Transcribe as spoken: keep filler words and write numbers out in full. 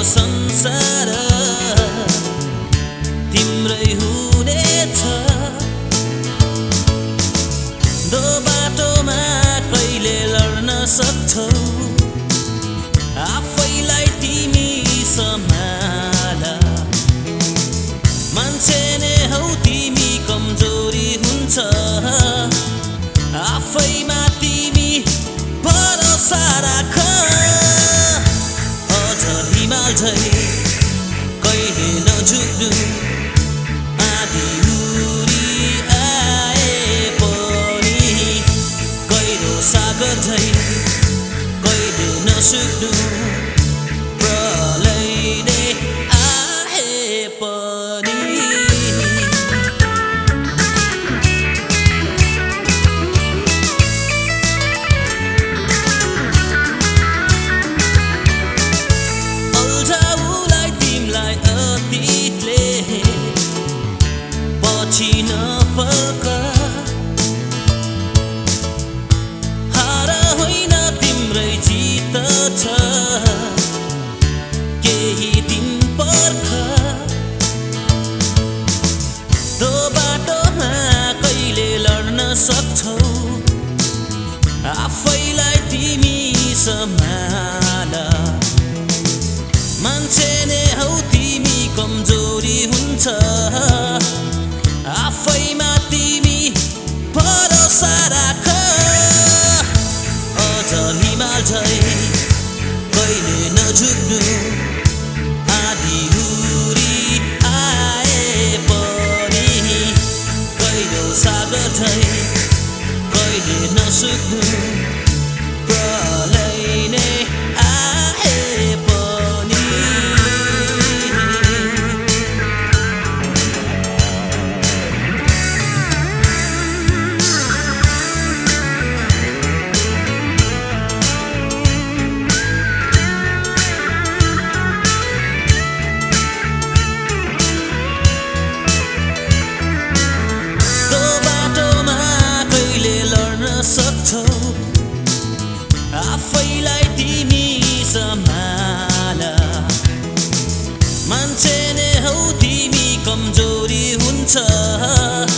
संसार तिम्रै हुनेछ। दो बाटोमा कहिले लड्न सक्छौ, आफैलाई तिमी सम्हाल। मान्छे नै हौ तिमी, कमजोरी हुन्छ आफैमा तिमी भरोसा राख। अझ हिमाल झै कहिले नझुक्नु, आधी उरी आए पनि गहिरो सागर झै कहिले नसुक्नु, प्रलय नै आए पनि। अल्झाउलाई तिमीलाई अतीतले पछि नफर्क, हार होइन तिम्रै जित छ, केही दिन पर्ख। दो बाटोमा कहिले लड्न सक्छौ, आफैलाई तिमी सम्हाल। मान्छे नै हौ तिमी, कमजोरी हुन्छ आफैमा तिमी भरोसा राख। अझ हिमाल झै कहिले नझुक्नु, आधी उरी आए पनि गहिरो सागर झै कहिले नसुक्नु, प्रलय नै आए पनि। सक्छौ आफैलाई तिमी सम्हाल। मान्छे नै हौ तिमी, कमजोरी हुन्छ